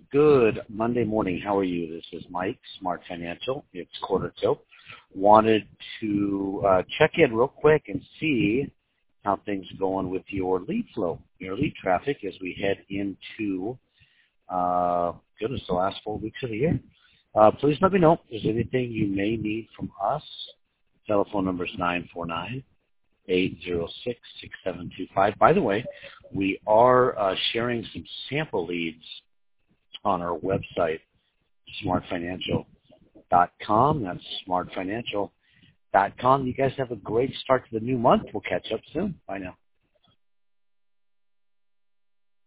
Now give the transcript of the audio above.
Good Monday morning. How are you? This is Mike, Smart Financial. It's quarter till. Wanted to check in real quick and see how things are going with your lead flow, your lead traffic as we head into, the last 4 weeks of the year. Please let me know if there's anything you may need from us. Telephone number is 949-806-6725. By the way, we are sharing some sample leads on our website, smartfinancial.com. That's smartfinancial.com. You guys have a great start to the new month. We'll catch up soon. Bye now.